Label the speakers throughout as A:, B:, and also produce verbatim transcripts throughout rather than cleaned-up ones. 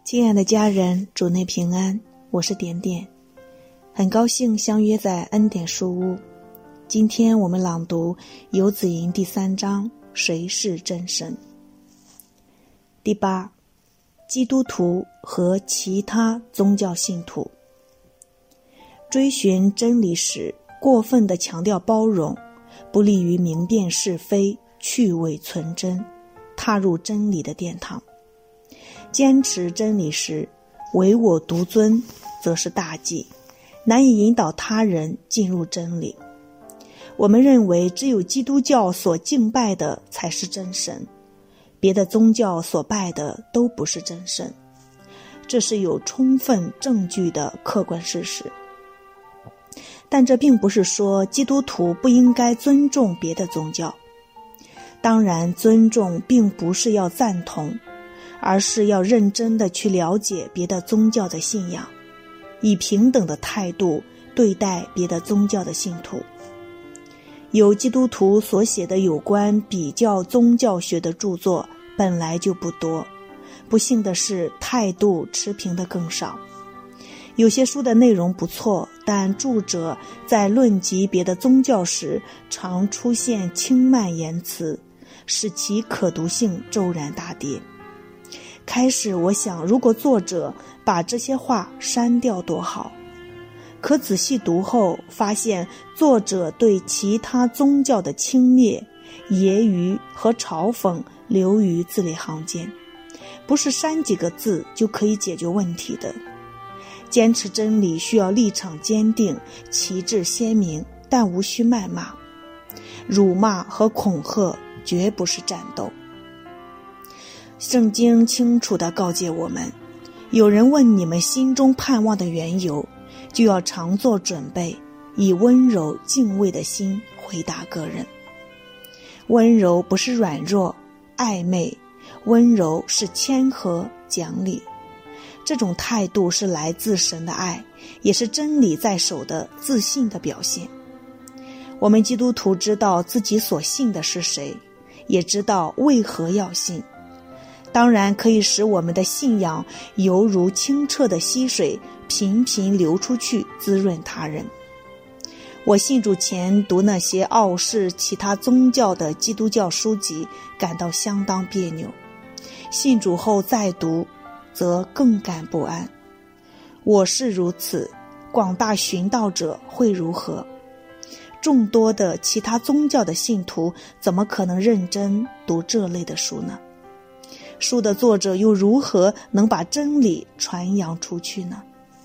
A: 亲爱的家人，主内平安，我是点点，很高兴相约在恩典书屋。今天我们朗读游子吟第三章，谁是真神？第八，基督徒和其他宗教信徒。追寻真理时，过分地强调包容，不利于明辨是非，去伪存真，踏入真理的殿堂。坚持真理时，唯我独尊，则是大忌，难以引导他人进入真理。我们认为只有基督教所敬拜的才是真神，别的宗教所拜的都不是真神，这是有充分证据的客观事实。但这并不是说基督徒不应该尊重别的宗教。当然，尊重并不是要赞同，而是要认真地去了解别的宗教的信仰，以平等的态度对待别的宗教的信徒。有基督徒所写的有关比较宗教学的著作本来就不多，不幸的是态度持平的更少。有些书的内容不错，但著者在论及别的宗教时常出现轻慢言辞，使其可读性骤然大跌。开始我想，如果作者把这些话删掉多好，可仔细读后发现，作者对其他宗教的轻蔑、揶揄和嘲讽流于字里行间，不是删几个字就可以解决问题的。坚持真理需要立场坚定，旗帜鲜明，但无需谩骂。辱骂和恐吓绝不是战斗。圣经清楚地告诫我们，有人问你们心中盼望的缘由，就要常做准备，以温柔敬畏的心回答个人。温柔不是软弱暧昧，温柔是谦和讲理。这种态度是来自神的爱，也是真理在手的自信的表现。我们基督徒知道自己所信的是谁，也知道为何要信，当然可以使我们的信仰犹如清澈的溪水，频频流出去，滋润他人。我信主前读那些傲视其他宗教的基督教书籍，感到相当别扭，信主后再读则更感不安。我是如此，广大寻道者会如何？众多的其他宗教的信徒怎么可能认真读这类的书呢？书的作者又如何能把真理传扬出去呢？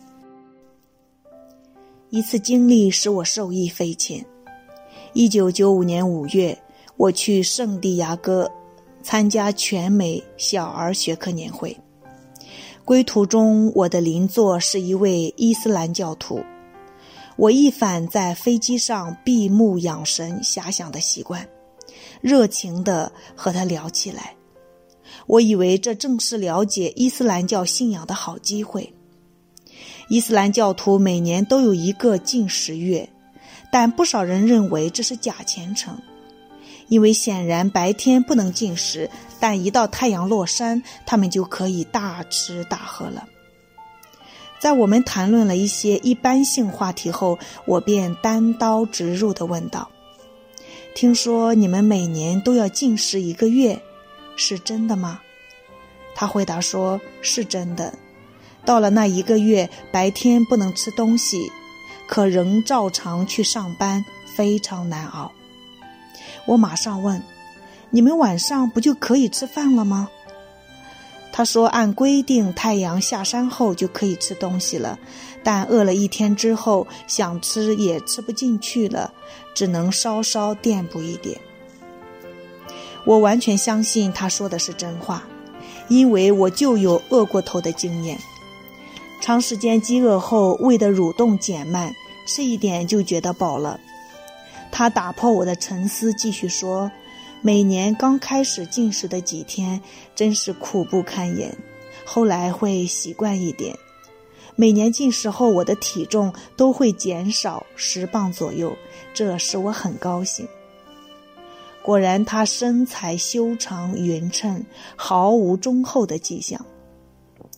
A: 一次经历使我受益匪浅。一九九五年五月，我去圣地亚哥参加全美小儿学科年会。归途中，我的邻座是一位伊斯兰教徒。我一反在飞机上闭目养神遐想的习惯，热情地和他聊起来。我以为这正是了解伊斯兰教信仰的好机会。伊斯兰教徒每年都有一个禁食月，但不少人认为这是假虔诚，因为显然白天不能进食，但一到太阳落山，他们就可以大吃大喝了。在我们谈论了一些一般性话题后，我便单刀直入地问道：听说你们每年都要禁食一个月，是真的吗？他回答说，是真的。到了那一个月，白天不能吃东西，可仍照常去上班，非常难熬。我马上问，你们晚上不就可以吃饭了吗？他说，按规定太阳下山后就可以吃东西了，但饿了一天之后，想吃也吃不进去了，只能稍稍垫补一点。我完全相信他说的是真话，因为我就有饿过头的经验。长时间饥饿后，胃的蠕动减慢，吃一点就觉得饱了。他打破我的沉思，继续说，每年刚开始进食的几天真是苦不堪言，后来会习惯一点。每年进食后，我的体重都会减少十磅左右，这使我很高兴。果然他身材修长匀称，毫无忠厚的迹象。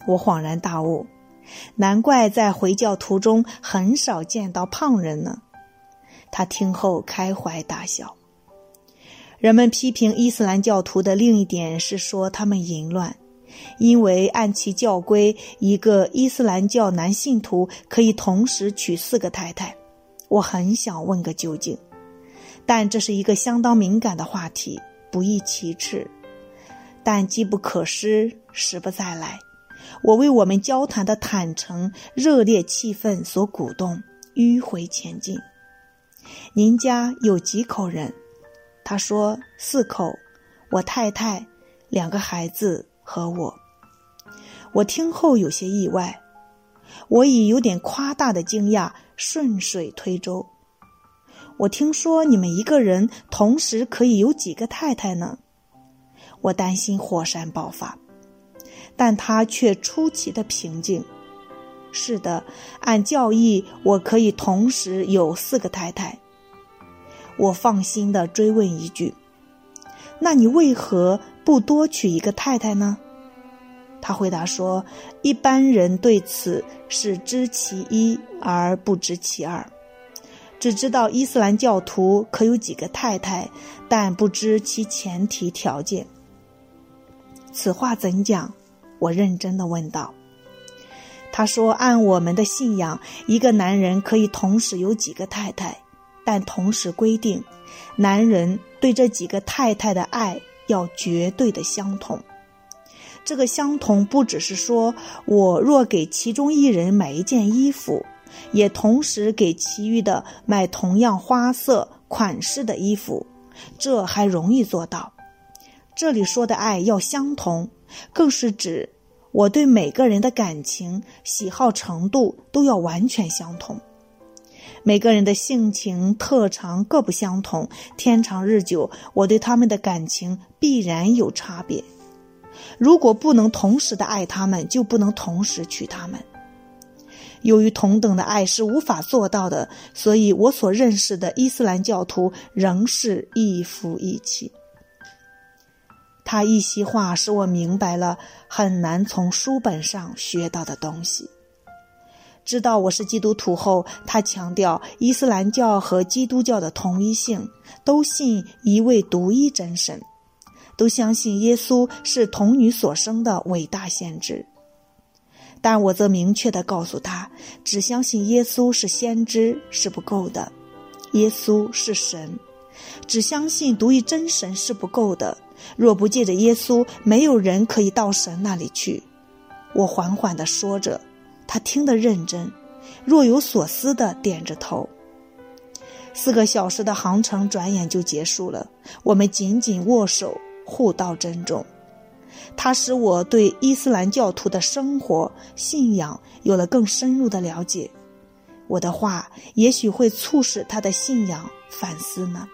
A: 我恍然大悟，难怪在回教途中很少见到胖人呢。他听后开怀大笑。人们批评伊斯兰教徒的另一点是说他们淫乱，因为按其教规，一个伊斯兰教男信徒可以同时娶四个太太。我很想问个究竟，但这是一个相当敏感的话题，不易启齿。但机不可失，时不再来。我为我们交谈的坦诚、热烈气氛所鼓动，迂回前进。您家有几口人？他说四口，我太太、两个孩子和我。我听后有些意外，我以有点夸大的惊讶顺水推舟。我听说你们一个人同时可以有几个太太呢？我担心火山爆发，但他却出奇的平静。是的，按教义，我可以同时有四个太太。我放心地追问一句，那你为何不多娶一个太太呢？他回答说，一般人对此是知其一而不知其二，只知道伊斯兰教徒可有几个太太，但不知其前提条件。此话怎讲？我认真地问道。他说，按我们的信仰，一个男人可以同时有几个太太，但同时规定，男人对这几个太太的爱要绝对的相同。这个相同不只是说，我若给其中一人买一件衣服，也同时给其余的买同样花色、款式的衣服，这还容易做到。这里说的爱要相同，更是指我对每个人的感情、喜好程度都要完全相同。每个人的性情、特长各不相同，天长日久，我对他们的感情必然有差别。如果不能同时的爱他们，就不能同时娶他们。由于同等的爱是无法做到的，所以我所认识的伊斯兰教徒仍是一夫一妻。他一席话使我明白了很难从书本上学到的东西。知道我是基督徒后，他强调伊斯兰教和基督教的同一性，都信一位独一真神，都相信耶稣是童女所生的伟大先知。但我则明确地告诉他，只相信耶稣是先知是不够的，耶稣是神。只相信独一真神是不够的，若不借着耶稣，没有人可以到神那里去。我缓缓地说着，他听得认真，若有所思地点着头。四个小时的航程转眼就结束了，我们紧紧握手，互道珍重。它使我对伊斯兰教徒的生活、信仰有了更深入的了解。我的话也许会促使他的信仰反思呢。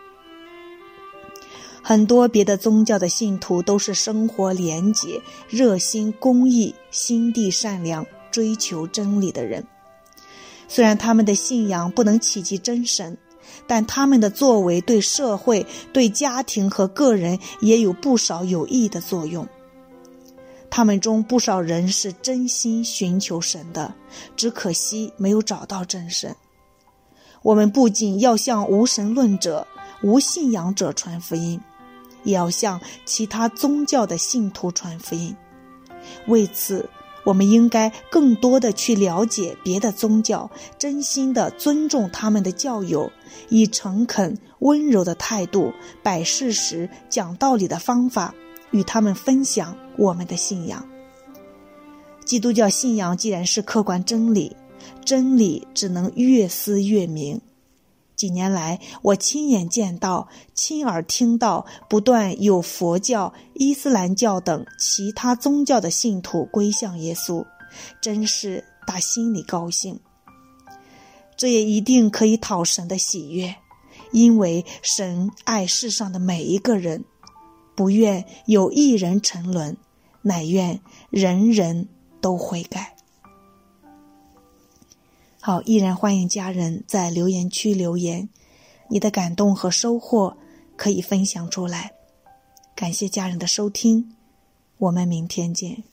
A: 很多别的宗教的信徒都是生活廉洁、热心公益、心地善良、追求真理的人。虽然他们的信仰不能企及真神，但他们的作为对社会、对家庭和个人也有不少有益的作用。他们中不少人是真心寻求神的，只可惜没有找到真神。我们不仅要向无神论者、无信仰者传福音，也要向其他宗教的信徒传福音。为此，我们应该更多的去了解别的宗教，真心的尊重他们的教友，以诚恳温柔的态度，摆事实讲道理的方法与他们分享我们的信仰。基督教信仰既然是客观真理，真理只能越思越明。几年来，我亲眼见到、亲耳听到，不断有佛教、伊斯兰教等其他宗教的信徒归向耶稣，真是打心里高兴。这也一定可以讨神的喜悦，因为神爱世上的每一个人，不愿有一人沉沦，乃愿人人都悔改。好，依然欢迎家人在留言区留言，你的感动和收获可以分享出来。感谢家人的收听，我们明天见。